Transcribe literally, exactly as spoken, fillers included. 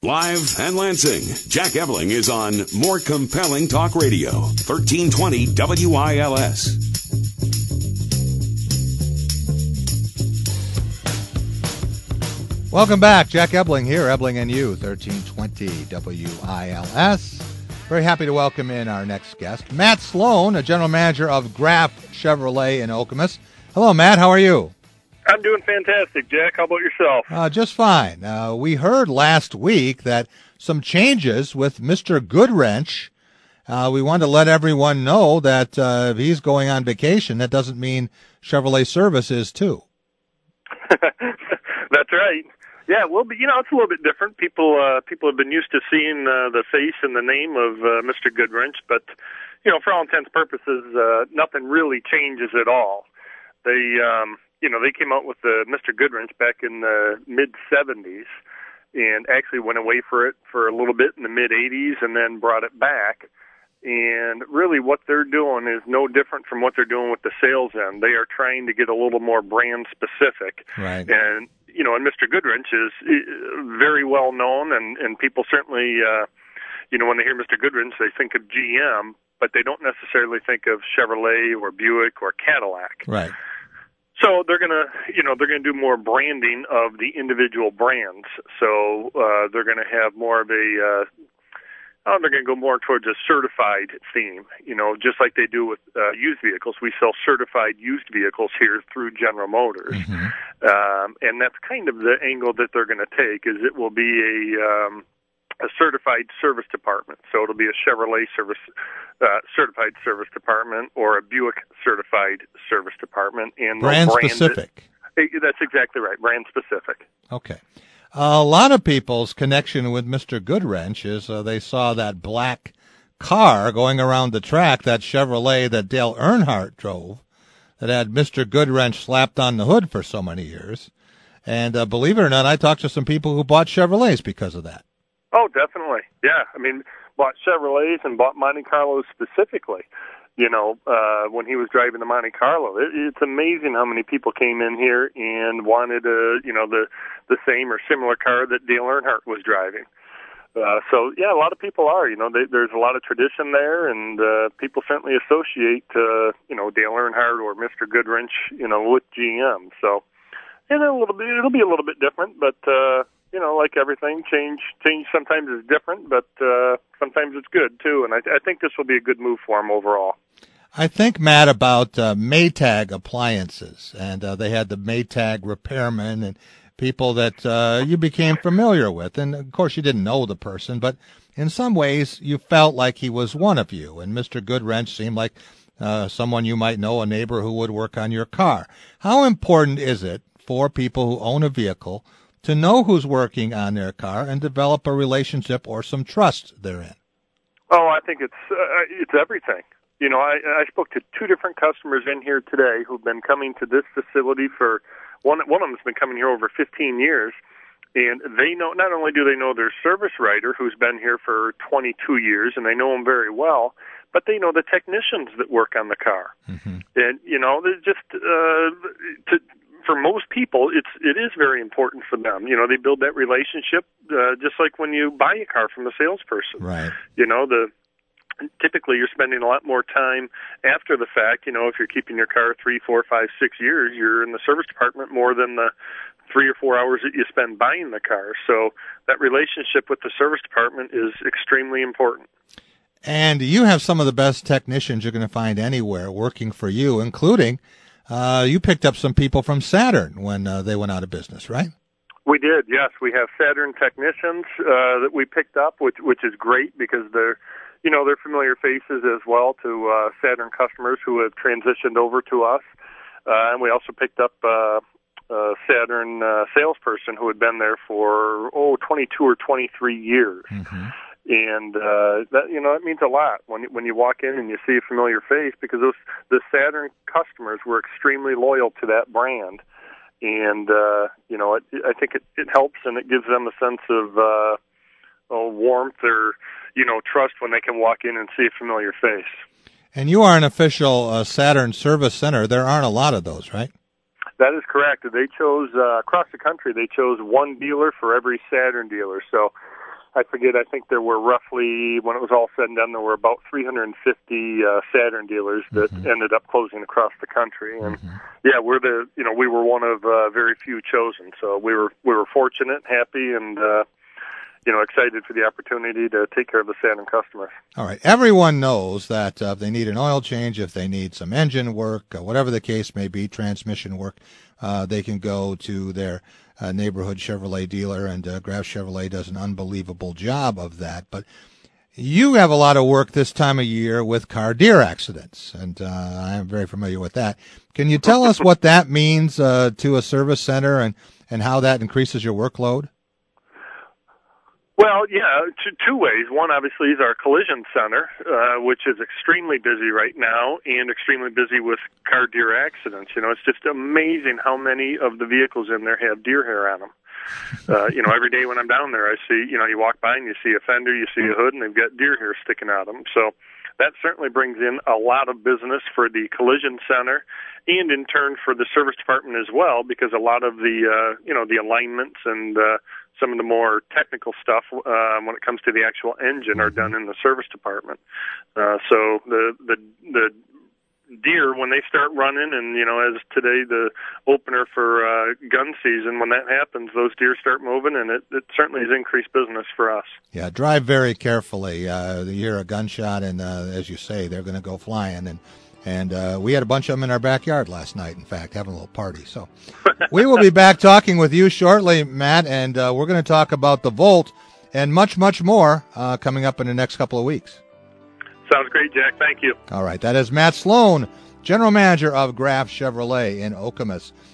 Live and Lansing, Jack Ebling is on More Compelling Talk Radio, thirteen twenty W I L S. Welcome back. Jack Ebling here, Ebling and You, thirteen twenty W I L S. Very happy to welcome in our next guest, Matt Sloan, a general manager of Graff Chevrolet in Okemos. Hello, Matt. How are you? I'm doing fantastic, Jack. How about yourself? Uh, just fine. Uh, we heard last week that some changes with Mister Goodwrench. Uh, we want to let everyone know that uh, if he's going on vacation, that doesn't mean Chevrolet Service is too. That's right. Yeah, well, you know, it's a little bit different. People uh, people have been used to seeing uh, the face and the name of uh, Mister Goodwrench, but, you know, for all intents and purposes, uh, nothing really changes at all. They... Um, You know, they came out with the Mister Goodwrench back in the mid seventies and actually went away for it for a little bit in the mid eighties and then brought it back. And really what they're doing is no different from what they're doing with the sales end. They are trying to get a little more brand specific. Right. And, you know, and Mister Goodwrench is very well known, and, and people certainly, uh, you know, when they hear Mister Goodwrench, they think of G M, but they don't necessarily think of Chevrolet or Buick or Cadillac. Right. So they're gonna, you know, they're gonna do more branding of the individual brands. So uh, they're gonna have more of a, uh, oh, they're gonna go more towards a certified theme. You know, just like they do with uh, used vehicles. We sell certified used vehicles here through General Motors, mm-hmm. um, and that's kind of the angle that they're gonna take. Is it will be a um, a certified service department. So it'll be a Chevrolet service uh, certified service department or a Buick certified service department. And brand specific. It, that's exactly right, brand specific. Okay. Uh, a lot of people's connection with Mister Goodwrench is uh, they saw that black car going around the track, that Chevrolet that Dale Earnhardt drove, that had Mister Goodwrench slapped on the hood for so many years. And uh, believe it or not, I talked to some people who bought Chevrolets because of that. Oh, definitely. Yeah. I mean, bought Chevrolets and bought Monte Carlos specifically, you know, uh, when he was driving the Monte Carlo. It, it's amazing how many people came in here and wanted, uh, you know, the, the same or similar car that Dale Earnhardt was driving. Uh, so, yeah, a lot of people are, you know, they, there's a lot of tradition there, and uh, people certainly associate, uh, you know, Dale Earnhardt or Mister Goodwrench, you know, with G M. So, and a little bit, it'll be a little bit different, but, uh, you know, like everything, change change sometimes is different, but uh, sometimes it's good, too. And I, I think this will be a good move for them overall. I think, Matt, about uh, Maytag appliances, and uh, they had the Maytag repairmen and people that uh, you became familiar with. And, of course, you didn't know the person, but in some ways you felt like he was one of you. And Mister Goodwrench seemed like uh, someone you might know, a neighbor who would work on your car. How important is it for people who own a vehicle to know who's working on their car and develop a relationship or some trust therein? Oh, I think it's uh, it's everything. You know, I, I spoke to two different customers in here today who've been coming to this facility for, one one of them's been coming here over fifteen years, and they know, not only do they know their service writer who's been here for twenty-two years, and they know him very well, but they know the technicians that work on the car. Mm-hmm. And, you know, they're just, uh, to, for most people, it's it is very important for them. You know, they build that relationship uh, just like when you buy a car from a salesperson. Right. You know, the typically you're spending a lot more time after the fact. You know, if you're keeping your car three, four, five, six years, you're in the service department more than the three or four hours that you spend buying the car. So that relationship with the service department is extremely important. And you have some of the best technicians you're going to find anywhere working for you, including Uh, you picked up some people from Saturn when uh, they went out of business, right? We did, yes. We have Saturn technicians uh, that we picked up, which which is great because they're, you know, they're familiar faces as well to uh, Saturn customers who have transitioned over to us. Uh, and we also picked up uh, a Saturn uh, salesperson who had been there for, oh, twenty-two or twenty-three years. Mm-hmm. And uh, that, you know, it means a lot when when you walk in and you see a familiar face, because those the Saturn customers were extremely loyal to that brand, and uh, you know, it, I think it, it helps and it gives them a sense of uh, oh, warmth or you know trust when they can walk in and see a familiar face. And you are an official uh, Saturn service center. There aren't a lot of those, right? That is correct. They chose uh, across the country. They chose one dealer for every Saturn dealer. So. I forget, I think there were roughly, when it was all said and done, there were about three hundred fifty uh, Saturn dealers that mm-hmm. ended up closing across the country. And mm-hmm. yeah, we're the, you know, we were one of uh, very few chosen. So we were, we were fortunate, happy, and, uh, you know, excited for the opportunity to take care of the Saturn customers. All right. Everyone knows that uh, if they need an oil change, if they need some engine work, uh, whatever the case may be, transmission work, uh, they can go to their uh, neighborhood Chevrolet dealer, and uh, Graf Chevrolet does an unbelievable job of that. But you have a lot of work this time of year with car deer accidents, and uh, I am very familiar with that. Can you tell us what that means uh, to a service center, and, and how that increases your workload? Well, yeah, two, two ways. One, obviously, is our collision center, uh, which is extremely busy right now and extremely busy with car deer accidents. You know, it's just amazing how many of the vehicles in there have deer hair on them. Uh, you know, every day when I'm down there, I see, you know, you walk by and you see a fender, you see a hood, and they've got deer hair sticking out of them. So that certainly brings in a lot of business for the collision center, and in turn for the service department as well, because a lot of the, uh, you know, the alignments and uh, some of the more technical stuff uh, when it comes to the actual engine are done in the service department. Uh, so the the the deer, when they start running, and you know, as today the opener for uh, gun season, when that happens, those deer start moving, and it, it certainly has increased business for us. Yeah, drive very carefully. Uh, you hear a gunshot, and uh, as you say, they're going to go flying. And and uh, we had a bunch of them in our backyard last night, in fact, having a little party. So we will be back talking with you shortly, Matt, and uh, we're going to talk about the Volt and much, much more uh, coming up in the next couple of weeks. Sounds great, Jack. Thank you. All right. That is Matt Sloan, General Manager of Graf Chevrolet in Okemos.